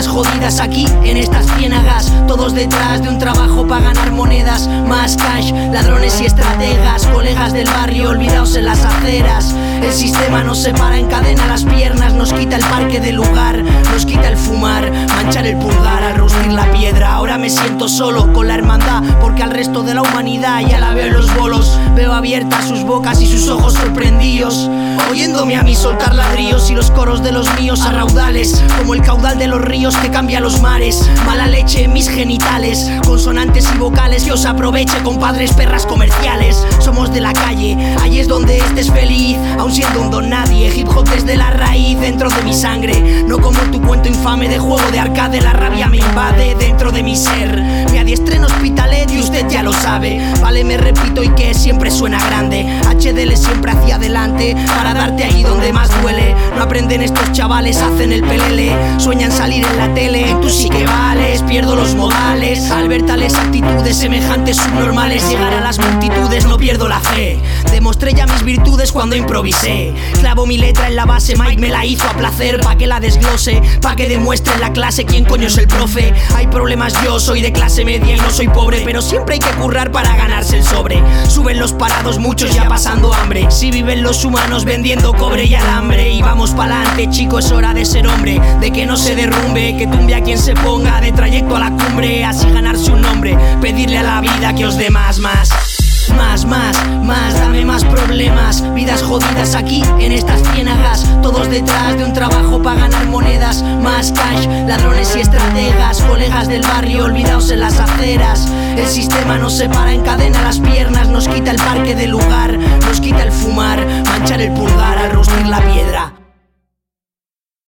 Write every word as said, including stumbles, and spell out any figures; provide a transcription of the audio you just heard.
Vidas jodidas aquí en estas ciénagas, todos detrás de un trabajo para ganar monedas. Más cash, ladrones y estrategas, colegas del barrio olvidados en las aceras. El sistema nos separa, encadena las piernas, nos quita el parque del lugar, nos quita el fumar, manchar el pulgar al rustir la piedra. Ahora me siento solo con la hermandad, porque al resto de la humanidad ya la veo en los bolos. Veo abiertas sus bocas y sus ojos sorprendidos, oyéndome a mí soltar ladrillos y los coros de los míos a raudales, como el caudal de los ríos que cambia los mares. Mala leche en mis genitales, consonantes y vocales que os aproveche, compadres perras comerciales. Somos de la calle, ahí es donde estés feliz, aun siendo un don nadie. Hip hop desde la raíz, dentro de mi sangre, no como tu cuento infame de juego de arcade. La rabia me invade dentro de mi ser, me adiestré en Hospitalet y usted ya lo sabe. Vale, me repito y que siempre suena grande. H D L siempre hacia adelante, para darte ahí donde más duele. No aprenden estos chavales, hacen el pelele, sueñan salir en la tele. Tú sí que vales, pierdo los modales al ver tales actitudes semejantes subnormales. Llegar a las multitudes, no pierdo la fe. Demostré ya mis virtudes cuando improvisé. Clavo mi letra en la base, Mike me la hizo a placer, pa' que la desglose, pa' que demuestre en la clase quién coño es el profe. Hay problemas, yo soy de clase media y no soy pobre, pero siempre hay que currar para ganarse el sobre. Suben los parados, muchos ya pasando hambre. Si viven los humanos vendiendo cobre y alambre. Y vamos pa'lante, chico, es hora de ser hombre, de que no se derrumbe, que tumbe a quien se ponga de trayecto a la cumbre. Así ganarse un nombre, pedirle a la vida que os dé más, más. Más, más, más, dame más problemas. Vidas jodidas aquí en estas ciénagas, todos detrás de un trabajo para ganar monedas. Más cash, ladrones y estrategas, colegas del barrio olvidados en las aceras. El sistema nos separa, encadena las piernas, nos quita el parque del lugar, nos quita el fumar, manchar el pulgar al rustir la piedra.